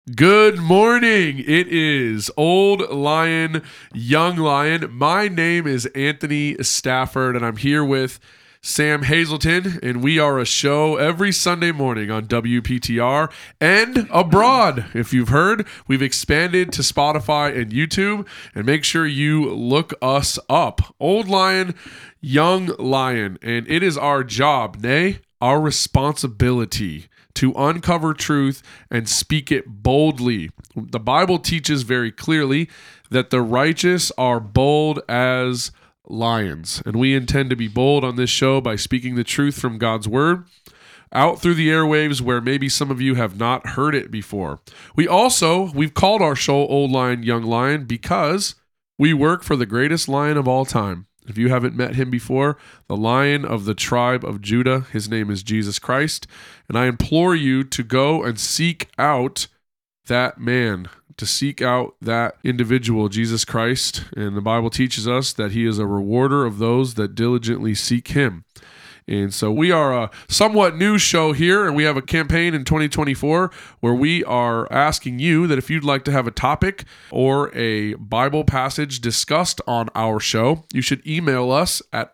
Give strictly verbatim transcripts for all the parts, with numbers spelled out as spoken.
Good morning. It is Old Lion, Young Lion. My name is Anthony Stafford, and I'm here with Sam Hazelton, and we are a show every Sunday morning on W P T R and abroad. If you've heard, we've expanded to Spotify and YouTube, and make sure you look us up. Old Lion, Young Lion, and it is our job, nay, our responsibility to uncover truth and speak it boldly. The Bible teaches very clearly that the righteous are bold as lions, and we intend to be bold on this show by speaking the truth from God's word out through the airwaves where maybe some of you have not heard it before. We also, we've called our show Old Lion, Young Lion because we work for the greatest lion of all time. If you haven't met him before, the Lion of the tribe of Judah, his name is Jesus Christ. And I implore you to go and seek out that man, to seek out that individual, Jesus Christ. And the Bible teaches us that he is a rewarder of those that diligently seek him. And so we are a somewhat new show here, and we have a campaign in twenty twenty-four where we are asking you that if you'd like to have a topic or a Bible passage discussed on our show, you should email us at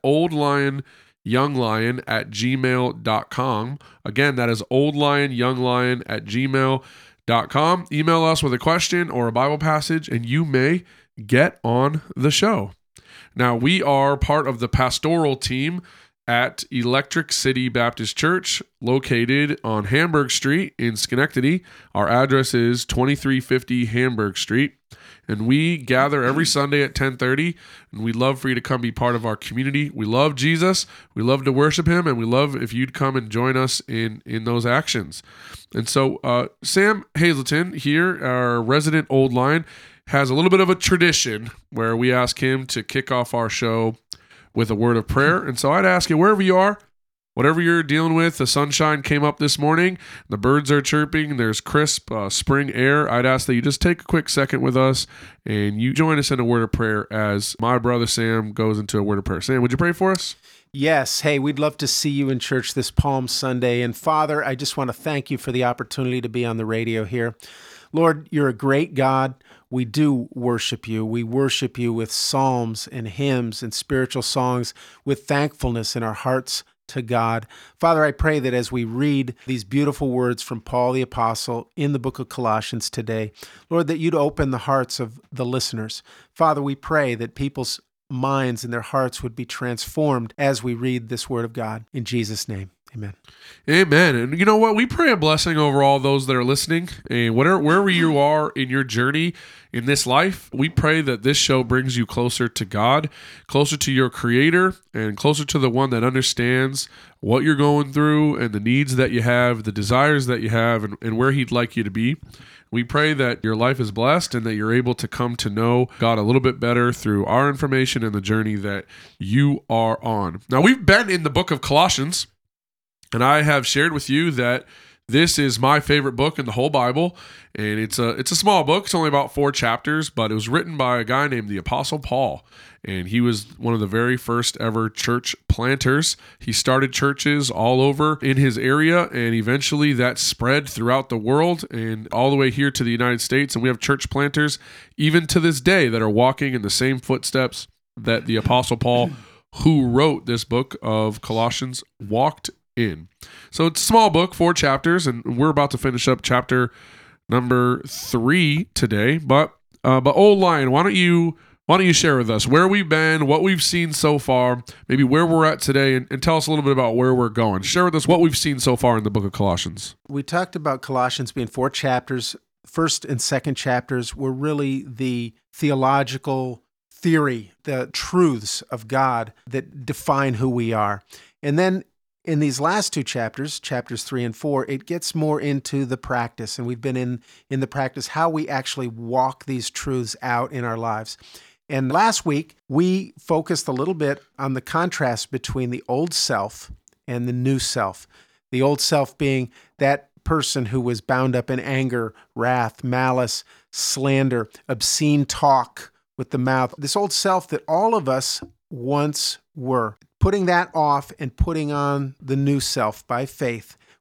oldlionyounglion at gmail dot com. Again, that is oldlionyounglion at gmail dot com. Email us with a question or a Bible passage, and you may get on the show. Now, we are part of the pastoral team at Electric City Baptist Church, located on Hamburg Street in Schenectady. Our address is twenty-three fifty Hamburg Street, and we gather every Sunday at ten thirty, and we'd love for you to come be part of our community. We love Jesus, we love to worship him, and we love if you'd come and join us in, in those actions. And so uh, Sam Hazelton here, our resident Old Lion, has a little bit of a tradition where we ask him to kick off our show with a word of prayer. And so I'd ask you, wherever you are, whatever you're dealing with, the sunshine came up this morning, the birds are chirping, there's crisp uh, spring air. I'd ask that you just take a quick second with us and you join us in a word of prayer as my brother Sam goes into a word of prayer. Sam, would you pray for us? Yes. Hey, we'd love to see you in church this Palm Sunday. And Father, I just want to thank you for the opportunity to be on the radio here. Lord, you're a great God. We do worship you. We worship you with psalms and hymns and spiritual songs with thankfulness in our hearts to God. Father, I pray that as we read these beautiful words from Paul the Apostle in the book of Colossians today, Lord, that you'd open the hearts of the listeners. Father, we pray that people's minds and their hearts would be transformed as we read this word of God. In Jesus' name. Amen. Amen. And you know what? We pray a blessing over all those that are listening. And whatever, wherever you are in your journey in this life, we pray that this show brings you closer to God, closer to your Creator, and closer to the one that understands what you're going through and the needs that you have, the desires that you have, and, and where He'd like you to be. We pray that your life is blessed and that you're able to come to know God a little bit better through our information and the journey that you are on. Now, we've been in the book of Colossians, and I have shared with you that this is my favorite book in the whole Bible, and it's a it's a small book. It's only about four chapters, but it was written by a guy named the Apostle Paul, and he was one of the very first ever church planters. He started churches all over in his area, and eventually that spread throughout the world and all the way here to the United States, and we have church planters even to this day that are walking in the same footsteps that the Apostle Paul, who wrote this book of Colossians, walked in. So it's a small book, four chapters, and we're about to finish up chapter number three today. But uh, but Old Lion, why don't you why don't you share with us where we've been, what we've seen so far, maybe where we're at today, and, and tell us a little bit about where we're going. Share with us what we've seen so far in the book of Colossians. We talked about Colossians being four chapters. First and second chapters were really the theological theory, the truths of God that define who we are. And then in these last two chapters, chapters three and four, it gets more into the practice, and we've been in, in the practice, how we actually walk these truths out in our lives. And last week, we focused a little bit on the contrast between the old self and the new self. The old self being that person who was bound up in anger, wrath, malice, slander, obscene talk with the mouth. This old self that all of us once were. Putting that off and putting on the new self by faith,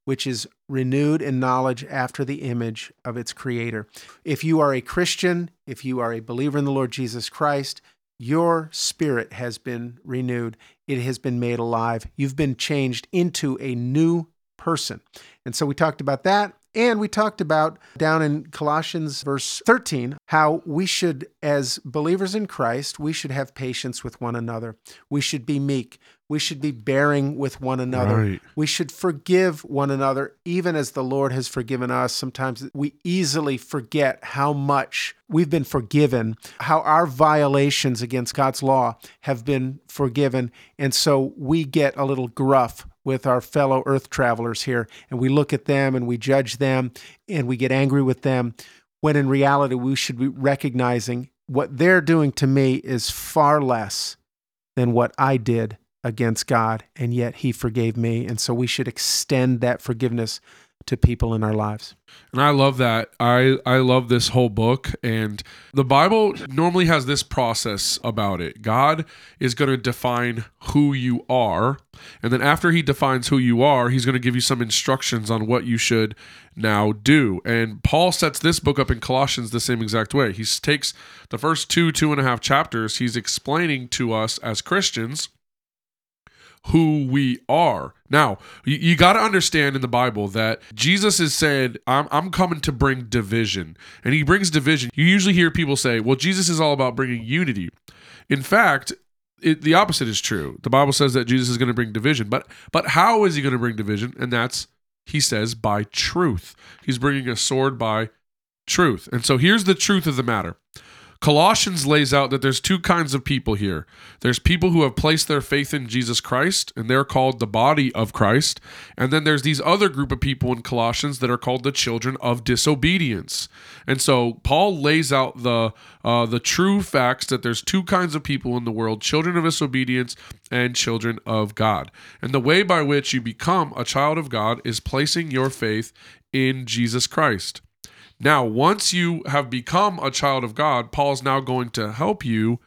which is renewed in knowledge after the image of its creator. If you are a Christian, if you are a believer in the Lord Jesus Christ, your spirit has been renewed. It has been made alive. You've been changed into a new person. And so we talked about that. And we talked about down in Colossians verse thirteen, how we should, as believers in Christ, we should have patience with one another. We should be meek. We should be bearing with one another. Right. We should forgive one another, even as the Lord has forgiven us. Sometimes we easily forget how much we've been forgiven, how our violations against God's law have been forgiven. And so we get a little gruff with our fellow earth travelers here, and we look at them and we judge them and we get angry with them, when in reality we should be recognizing what they're doing to me is far less than what I did against God, and yet He forgave me. And so we should extend that forgiveness to people in our lives. And I love that. I, I love this whole book. And the Bible normally has this process about it. God is going to define who you are. And then after He defines who you are, He's going to give you some instructions on what you should now do. And Paul sets this book up in Colossians the same exact way. He takes the first two, two and a half chapters. He's explaining to us as Christians who we are. Now, you, you got to understand in the Bible that Jesus has said, I'm, I'm coming to bring division. And He brings division. You usually hear people say, well, Jesus is all about bringing unity. In fact, it, the opposite is true. The Bible says that Jesus is going to bring division. But, but how is He going to bring division? And that's, He says, by truth. He's bringing a sword by truth. And so here's the truth of the matter. Colossians lays out that there's two kinds of people here. There's people who have placed their faith in Jesus Christ, and they're called the body of Christ. And then there's these other group of people in Colossians that are called the children of disobedience. And so Paul lays out the uh, the true facts that there's two kinds of people in the world, children of disobedience and children of God. And the way by which you become a child of God is placing your faith in Jesus Christ. Now, once you have become a child of God, Paul's now going to help you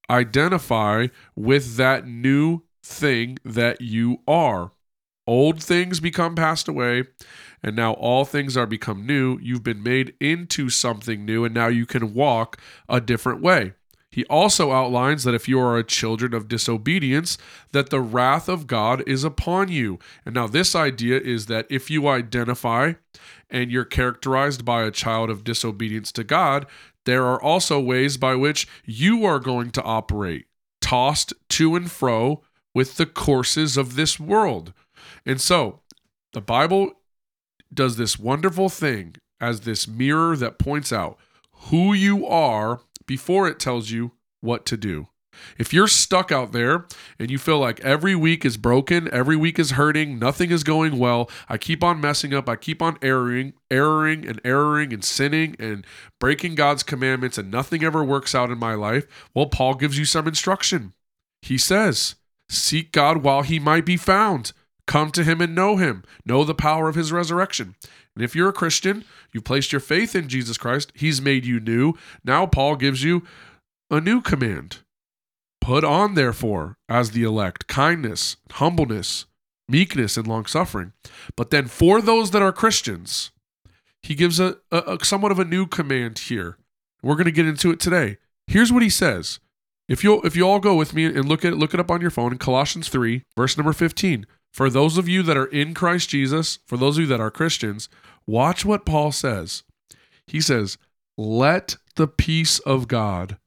identify with that new thing that you are. Old things become passed away, and now all things are become new. You've been made into something new, and now you can walk a different way. He also outlines that if you are a children of disobedience, that the wrath of God is upon you. And now this idea is that if you identify and you're characterized by a child of disobedience to God, there are also ways by which you are going to operate, tossed to and fro with the courses of this world. And so the Bible does this wonderful thing as this mirror that points out who you are before it tells you what to do. If you're stuck out there and you feel like every week is broken, every week is hurting, nothing is going well, I keep on messing up, I keep on erring, erring and erring and sinning and breaking God's commandments and nothing ever works out in my life, well, Paul gives you some instruction. He says, seek God while He might be found. Come to Him and know Him. Know the power of His resurrection. And if you're a Christian, you've placed your faith in Jesus Christ, He's made you new. Now Paul gives you a new command. Put on, therefore, as the elect, kindness, humbleness, meekness, and long-suffering. But then for those that are Christians, he gives a, a, a somewhat of a new command here. We're going to get into it today. Here's what he says. If you if you all go with me and look at look it up on your phone in Colossians three, verse number fifteen. For those of you that are in Christ Jesus, for those of you that are Christians, watch what Paul says. He says, let the peace of God,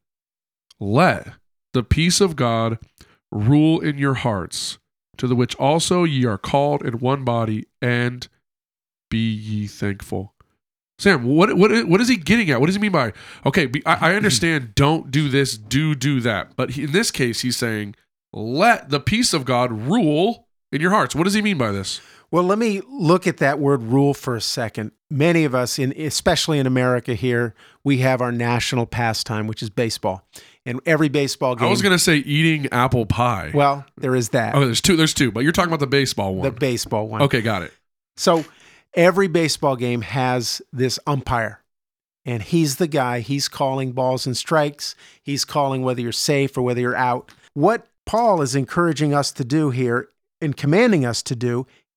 let the peace of God rule in your hearts, to the which also ye are called in one body, and be ye thankful. Sam, what what what is he getting at? What does he mean by, okay, be, I, I understand, don't do this, do do that. But he, in this case, he's saying, let the peace of God rule in your hearts. What does he mean by this? Well, let me look at that word rule for a second. Many of us, in especially in America here, we have our national pastime, which is baseball. And every baseball game... I was going to say eating apple pie. Well, there is that. Oh, there's two, there's two, but you're talking about the baseball one. The baseball one. Okay, got it. So every baseball game has this umpire. And he's the guy, he's calling balls and strikes. He's calling whether you're safe or whether you're out. What Paul is encouraging us to do here and commanding us to do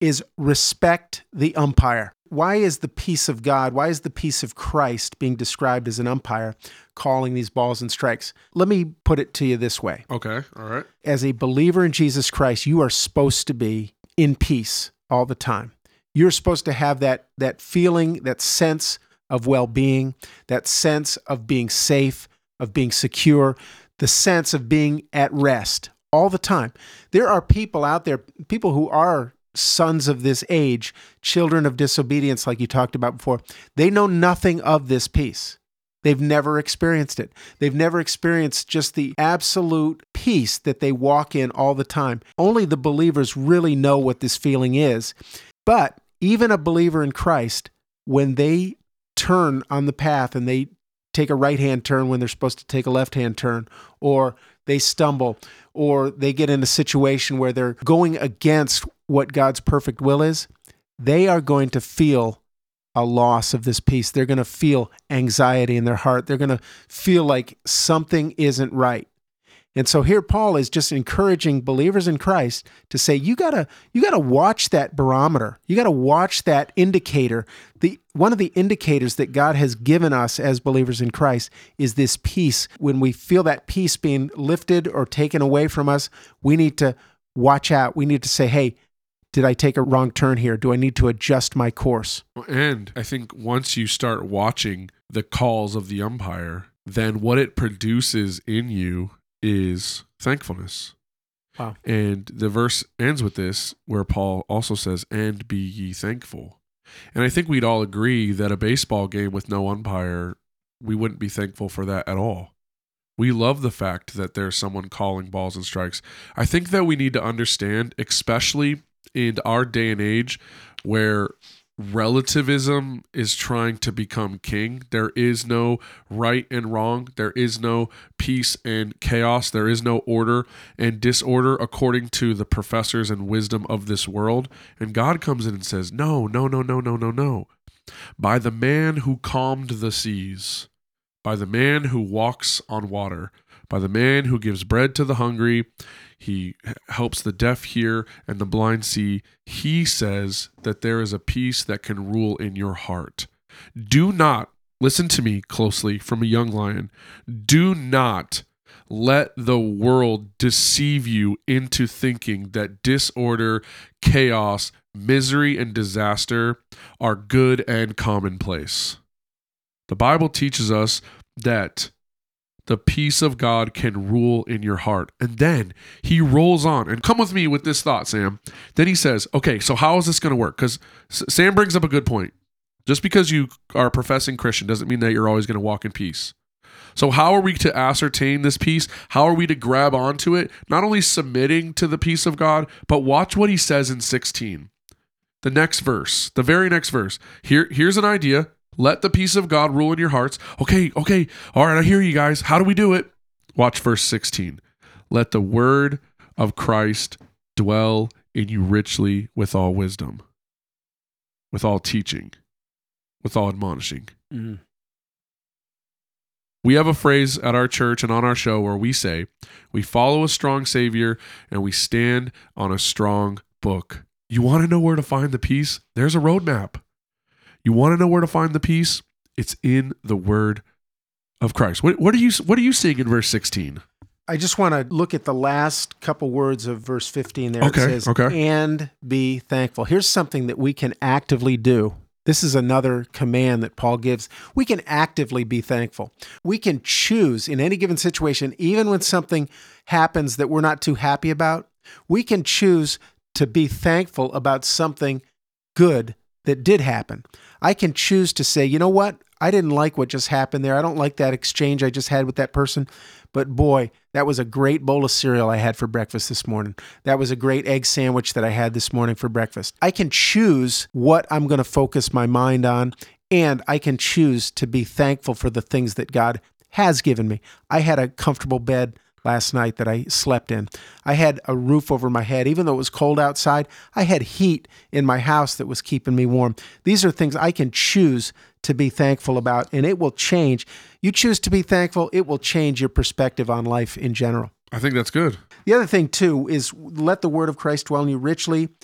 is respect the umpire. Why is the peace of God, why is the peace of Christ being described as an umpire calling these balls and strikes? Let me put it to you this way. Okay, all right. As a believer in Jesus Christ, you are supposed to be in peace all the time. You're supposed to have that, that feeling, that sense of well-being, that sense of being safe, of being secure, the sense of being at rest all the time. There are people out there, people who are sons of this age, children of disobedience, like you talked about before. They know nothing of this peace. They've never experienced it. They've never experienced just the absolute peace that they walk in all the time. Only the believers really know what this feeling is. But even a believer in Christ, when they turn on the path and they take a right-hand turn when they're supposed to take a left-hand turn, or they stumble, or they get in a situation where they're going against what God's perfect will is, they are going to feel a loss of this peace. They're going to feel anxiety in their heart. They're going to feel like something isn't right. And so here Paul is just encouraging believers in Christ to say, you gotta, you gotta watch that barometer. You gotta watch that indicator. The one of the indicators that God has given us as believers in Christ is this peace. When we feel that peace being lifted or taken away from us, we need to watch out. We need to say, hey, did I take a wrong turn here? Do I need to adjust my course? And I think once you start watching the calls of the umpire, then what it produces in you is thankfulness. Wow. And the verse ends with this, where Paul also says, and be ye thankful. And I think we'd all agree that a baseball game with no umpire, we wouldn't be thankful for that at all. We love the fact that there's someone calling balls and strikes. I think that we need to understand, especially in our day and age where relativism is trying to become king. There is no right and wrong. There is no peace and chaos. There is no order and disorder according to the professors and wisdom of this world. And God comes in and says, no, no, no, no, no, no, no. By the man who calmed the seas, by the man who walks on water, by the man who gives bread to the hungry, he helps the deaf hear and the blind see. He says that there is a peace that can rule in your heart. Do not, listen to me closely from a young lion, do not let the world deceive you into thinking that disorder, chaos, misery, and disaster are good and commonplace. The Bible teaches us that the peace of God can rule in your heart. And then he rolls on, and come with me with this thought, Sam. Then he says, okay, so how is this going to work? Because Sam brings up a good point. Just because you are a professing Christian doesn't mean that you're always going to walk in peace. So how are we to ascertain this peace? How are we to grab onto it? Not only submitting to the peace of God, but watch what he says in sixteen. The next verse, the very next verse. Here, here's an idea. Let the peace of God rule in your hearts. Okay, okay. All right, I hear you guys. How do we do it? Watch verse sixteen. Let the word of Christ dwell in you richly with all wisdom, with all teaching, with all admonishing. Mm-hmm. We have a phrase at our church and on our show where we say, we follow a strong Savior and we stand on a strong book. You want to know where to find the peace? There's a roadmap. You want to know where to find the peace? It's in the word of Christ. What, what are you What are you seeing in verse sixteen? I just want to look at the last couple words of verse fifteen there. Okay, It says, okay. and be thankful. Here's something that we can actively do. This is another command that Paul gives. We can actively be thankful. We can choose in any given situation, even when something happens that we're not too happy about, we can choose to be thankful about something good that did happen. I can choose to say, you know what? I didn't like what just happened there. I don't like that exchange I just had with that person. But boy, that was a great bowl of cereal I had for breakfast this morning. That was a great egg sandwich that I had this morning for breakfast. I can choose what I'm going to focus my mind on, and I can choose to be thankful for the things that God has given me. I had a comfortable bed last night that I slept in. I had a roof over my head. Even though it was cold outside, I had heat in my house that was keeping me warm. These are things I can choose to be thankful about, and it will change. You choose to be thankful, it will change your perspective on life in general. I think that's good. The other thing, too, is let the word of Christ dwell in you richly.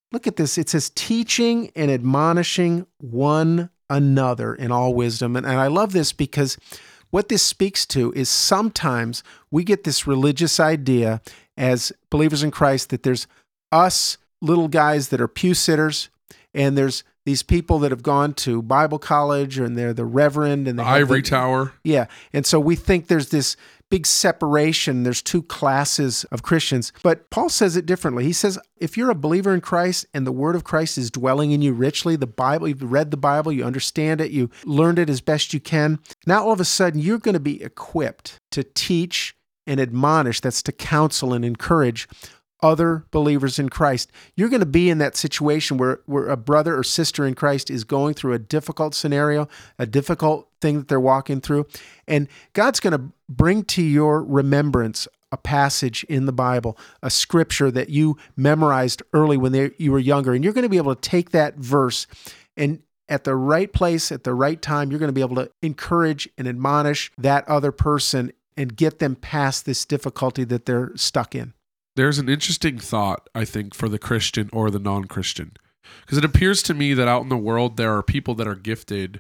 Look at this. It says teaching and admonishing one another in all wisdom. And, and I love this because what this speaks to is sometimes we get this religious idea as believers in Christ that there's us little guys that are pew sitters, and there's these people that have gone to Bible college, and they're the reverend and they The have ivory the- tower. Yeah. And so we think there's this big separation. There's two classes of Christians. But Paul says it differently. He says, if you're a believer in Christ and the word of Christ is dwelling in you richly, the Bible, you've read the Bible, you understand it, you learned it as best you can, now all of a sudden you're going to be equipped to teach and admonish, that's to counsel and encourage other believers in Christ. You're going to be in that situation where, where a brother or sister in Christ is going through a difficult scenario, a difficult thing that they're walking through. And God's going to bring to your remembrance a passage in the Bible, a scripture that you memorized early when they, you were younger. And you're going to be able to take that verse and at the right place, at the right time, you're going to be able to encourage and admonish that other person and get them past this difficulty that they're stuck in. There's an interesting thought, I think, for the Christian or the non-Christian. Because it appears to me that out in the world, there are people that are gifted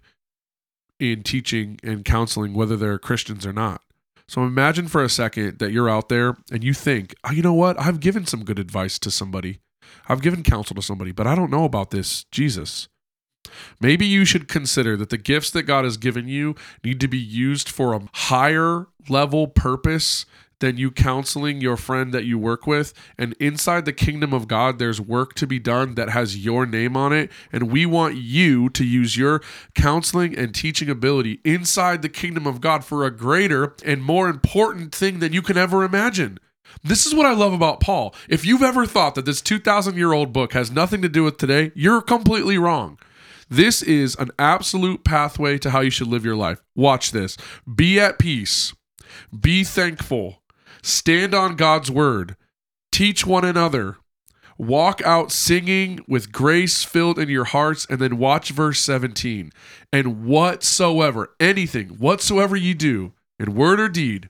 in teaching and counseling, whether they're Christians or not. So imagine for a second that you're out there and you think, oh, you know what? I've given some good advice to somebody. I've given counsel to somebody, but I don't know about this Jesus. Maybe you should consider that the gifts that God has given you need to be used for a higher level purpose than you counseling your friend that you work with. And inside the kingdom of God, there's work to be done that has your name on it. And we want you to use your counseling and teaching ability inside the kingdom of God for a greater and more important thing than you can ever imagine. This is what I love about Paul. If you've ever thought that this two thousand year old book has nothing to do with today, you're completely wrong. This is an absolute pathway to how you should live your life. Watch this. Be at peace. Be thankful. Stand on God's word. Teach one another. Walk out singing with grace filled in your hearts. And then watch verse seventeen. And whatsoever, anything, whatsoever you do, in word or deed,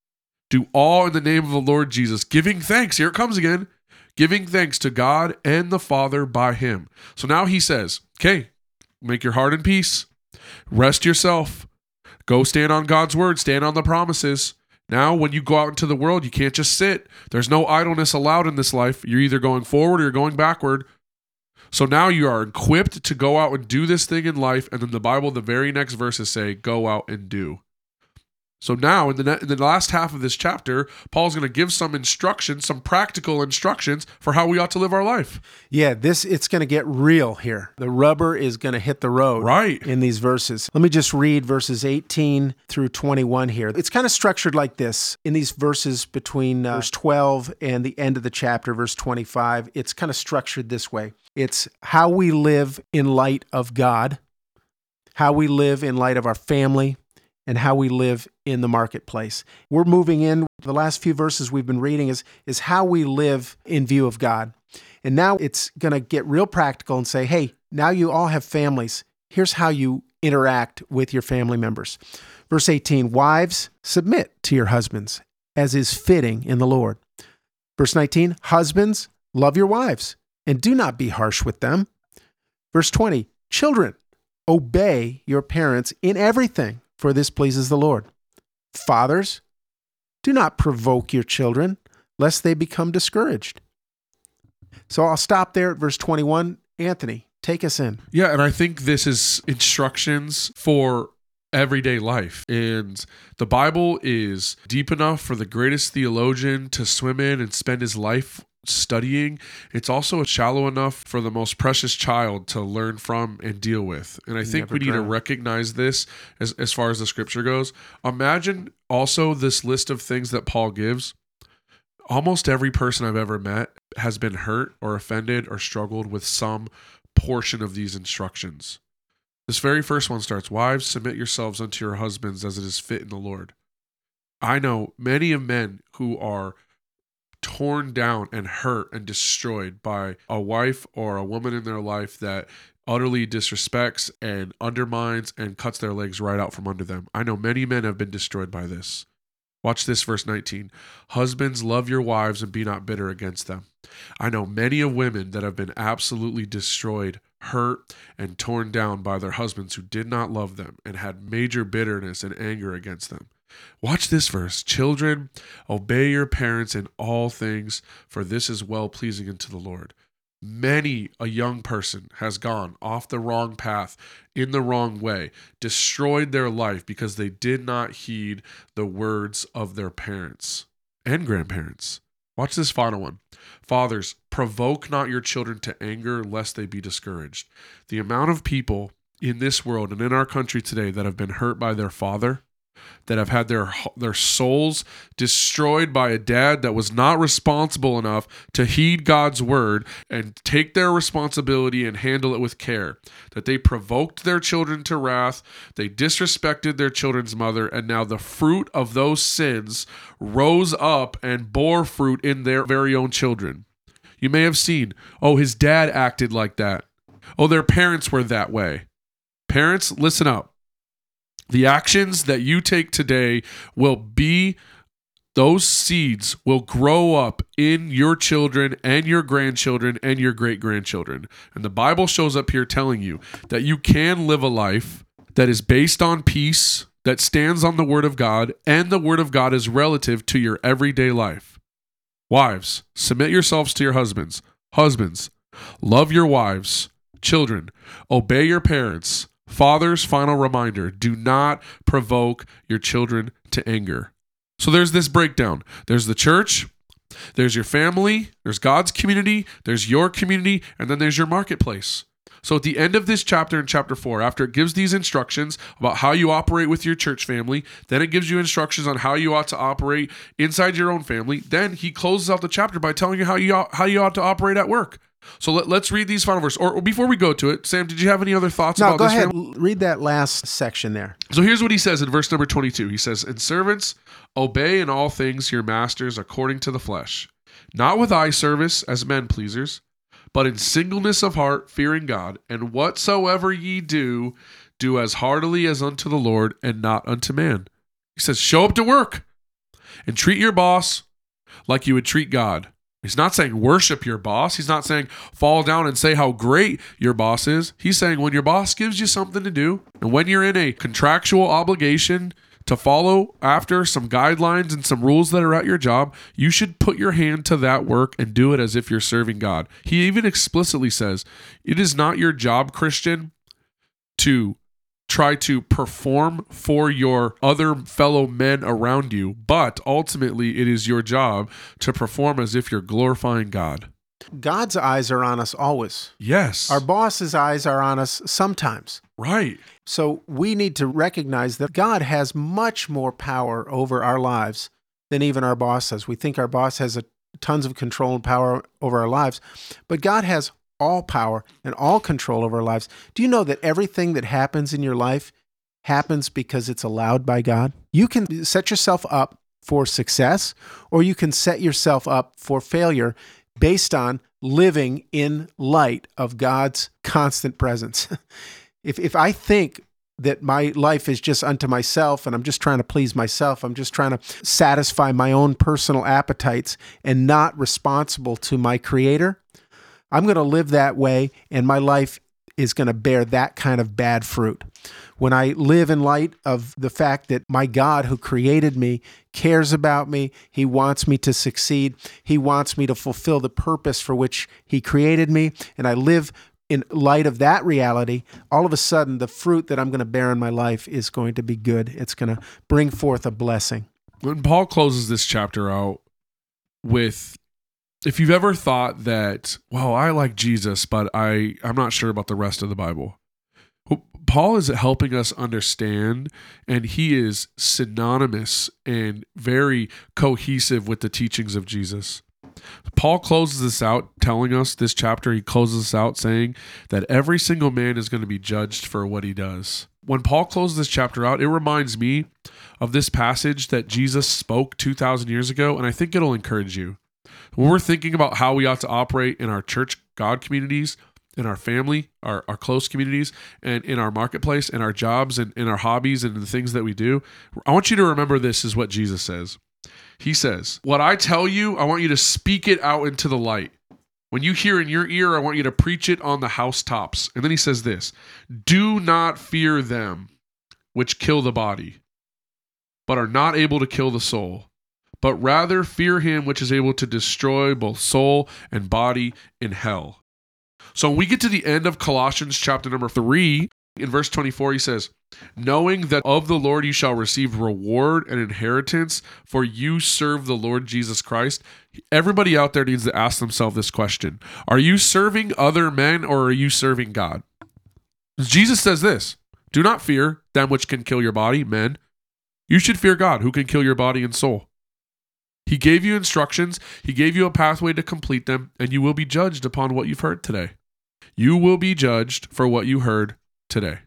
do all in the name of the Lord Jesus, giving thanks. Here it comes again. Giving thanks to God and the Father by him. So now he says, okay, make your heart in peace. Rest yourself. Go stand on God's word. Stand on the promises. Now, when you go out into the world, you can't just sit. There's no idleness allowed in this life. You're either going forward or you're going backward. So now you are equipped to go out and do this thing in life. And then the Bible, the very next verses say, go out and do. So now in the, ne- in the last half of this chapter, Paul's going to give some instructions, some practical instructions for how we ought to live our life. Yeah, this it's going to get real here. The rubber is going to hit the road Right. in these verses. Let me just read verses eighteen through twenty-one here. It's kind of structured like this. In these verses between uh, verse twelve and the end of the chapter, verse twenty-five, it's kind of structured this way. It's how we live in light of God, how we live in light of our family, and how we live in the marketplace. We're moving in, the last few verses we've been reading is, is how we live in view of God. And now it's going to get real practical and say, hey, now you all have families. Here's how you interact with your family members. Verse eighteen, wives, submit to your husbands, as is fitting in the Lord. Verse nineteen, husbands, love your wives, and do not be harsh with them. Verse twenty, children, obey your parents in everything, for this pleases the Lord. Fathers, do not provoke your children, lest they become discouraged. So I'll stop there at verse twenty-one. Anthony, take us in. Yeah, and I think this is instructions for everyday life. And the Bible is deep enough for the greatest theologian to swim in and spend his life studying. It's also shallow enough for the most precious child to learn from and deal with. And I think Never we need to drown. recognize this as, as far as the scripture goes. Imagine also this list of things that Paul gives. Almost every person I've ever met has been hurt or offended or struggled with some portion of these instructions. This very first one starts, wives, submit yourselves unto your husbands as it is fit in the Lord. I know many of men who are torn down and hurt and destroyed by a wife or a woman in their life that utterly disrespects and undermines and cuts their legs right out from under them. I know many men have been destroyed by this. Watch this, verse nineteen. Husbands, love your wives and be not bitter against them. I know many of women that have been absolutely destroyed, hurt, and torn down by their husbands who did not love them and had major bitterness and anger against them. Watch this verse. Children, obey your parents in all things, for this is well-pleasing unto the Lord. Many a young person has gone off the wrong path, in the wrong way, destroyed their life because they did not heed the words of their parents and grandparents. Watch this final one. Fathers, provoke not your children to anger, lest they be discouraged. The amount of people in this world and in our country today that have been hurt by their father, that have had their their souls destroyed by a dad that was not responsible enough to heed God's word and take their responsibility and handle it with care, that they provoked their children to wrath, they disrespected their children's mother, and now the fruit of those sins rose up and bore fruit in their very own children. You may have seen, oh, his dad acted like that. Oh, their parents were that way. Parents, listen up. The actions that you take today will be, those seeds will grow up in your children and your grandchildren and your great-grandchildren. And the Bible shows up here telling you that you can live a life that is based on peace, that stands on the Word of God, and the Word of God is relative to your everyday life. Wives, submit yourselves to your husbands. Husbands, love your wives. Children, obey your parents. Fathers, final reminder, do not provoke your children to anger. So there's this breakdown. There's the church, there's your family, there's God's community, there's your community, and then there's your marketplace. So at the end of this chapter, in chapter four, after it gives these instructions about how you operate with your church family, then it gives you instructions on how you ought to operate inside your own family. Then he closes out the chapter by telling you how you ought, how you ought to operate at work. So let, let's read these final verses. Or, or before we go to it, Sam, did you have any other thoughts no, about go this? ahead. Family? Read that last section there. So here's what he says in verse number twenty-two. He says, "And servants, obey in all things your masters according to the flesh, not with eye service as men pleasers, but in singleness of heart, fearing God. And whatsoever ye do, do as heartily as unto the Lord and not unto man." He says, show up to work and treat your boss like you would treat God. He's not saying worship your boss. He's not saying fall down and say how great your boss is. He's saying when your boss gives you something to do, and when you're in a contractual obligation to follow after some guidelines and some rules that are at your job, you should put your hand to that work and do it as if you're serving God. He even explicitly says, it is not your job, Christian, to try to perform for your other fellow men around you, but ultimately it is your job to perform as if you're glorifying God. God's eyes are on us always. Yes. Our boss's eyes are on us sometimes. Right. So we need to recognize that God has much more power over our lives than even our boss has. We think our boss has a, tons of control and power over our lives, but God has all power and all control over our lives. Do you know that everything that happens in your life happens because it's allowed by God? You can set yourself up for success, or you can set yourself up for failure based on living in light of God's constant presence. If if I think that my life is just unto myself and I'm just trying to please myself, I'm just trying to satisfy my own personal appetites and not responsible to my Creator, I'm going to live that way, and my life is going to bear that kind of bad fruit. When I live in light of the fact that my God who created me cares about me, He wants me to succeed, He wants me to fulfill the purpose for which He created me, and I live in light of that reality, all of a sudden the fruit that I'm going to bear in my life is going to be good. It's going to bring forth a blessing. When Paul closes this chapter out with, if you've ever thought that, well, I like Jesus, but I, I'm not sure about the rest of the Bible. Paul is helping us understand, and he is synonymous and very cohesive with the teachings of Jesus. Paul closes this out telling us, this chapter, he closes this out saying that every single man is going to be judged for what he does. When Paul closes this chapter out, it reminds me of this passage that Jesus spoke two thousand years ago, and I think it'll encourage you. When we're thinking about how we ought to operate in our church God communities in our family, our, our close communities, and in our marketplace, and our jobs, and in our hobbies, and the things that we do. I want you to remember this is what Jesus says. He says, what I tell you, I want you to speak it out into the light. When you hear in your ear, I want you to preach it on the housetops. And then he says this, do not fear them which kill the body, but are not able to kill the soul, but rather fear him which is able to destroy both soul and body in hell. So when we get to the end of Colossians chapter number three, in verse twenty-four, he says, knowing that of the Lord you shall receive reward and inheritance, for you serve the Lord Jesus Christ. Everybody out there needs to ask themselves this question. Are you serving other men or are you serving God? Jesus says this, do not fear them which can kill your body, men. You should fear God who can kill your body and soul. He gave you instructions. He gave you a pathway to complete them, and you will be judged upon what you've heard today. You will be judged for what you heard today.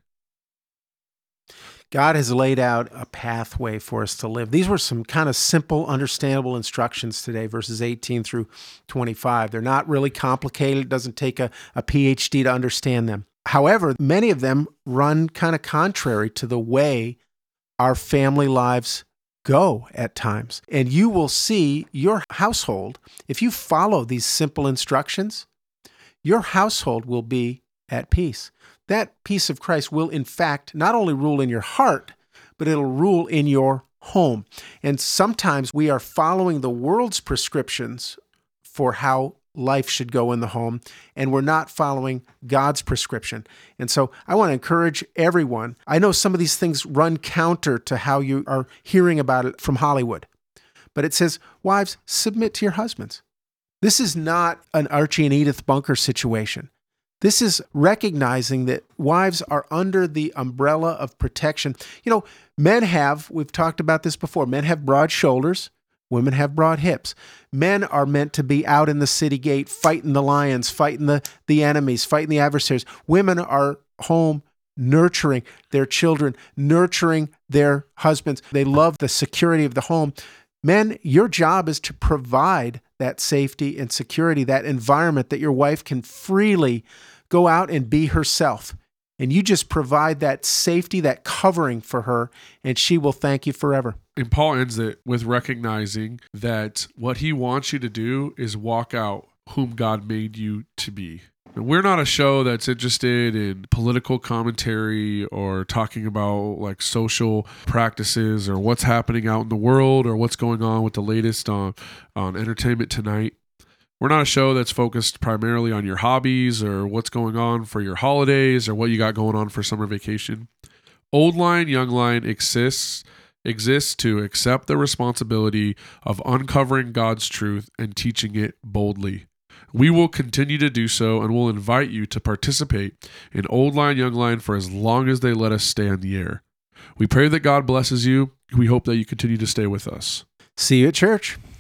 God has laid out a pathway for us to live. These were some kind of simple, understandable instructions today, verses eighteen through twenty-five. They're not really complicated. It doesn't take a, a P H D to understand them. However, many of them run kind of contrary to the way our family lives go at times. And you will see your household, if you follow these simple instructions, your household will be at peace. That peace of Christ will, in fact, not only rule in your heart, but it'll rule in your home. And sometimes we are following the world's prescriptions for how life should go in the home, and we're not following God's prescription. And so I want to encourage everyone. I know some of these things run counter to how you are hearing about it from Hollywood, but it says, wives, submit to your husbands. This is not an Archie and Edith Bunker situation. This is recognizing that wives are under the umbrella of protection. You know, men have, we've talked about this before, men have broad shoulders, women have broad hips. Men are meant to be out in the city gate, fighting the lions, fighting the, the enemies, fighting the adversaries. Women are home nurturing their children, nurturing their husbands. They love the security of the home. Men, your job is to provide that safety and security, that environment that your wife can freely go out and be herself. And you just provide that safety, that covering for her, and she will thank you forever. And Paul ends it with recognizing that what he wants you to do is walk out whom God made you to be. And we're not a show that's interested in political commentary or talking about like social practices or what's happening out in the world or what's going on with the latest on, on Entertainment Tonight. We're not a show that's focused primarily on your hobbies or what's going on for your holidays or what you got going on for summer vacation. Old Lion, Young Lion exists, exists to accept the responsibility of uncovering God's truth and teaching it boldly. We will continue to do so, and we'll invite you to participate in Old Lion, Young Lion for as long as they let us stay on the air. We pray that God blesses you. We hope that you continue to stay with us. See you at church.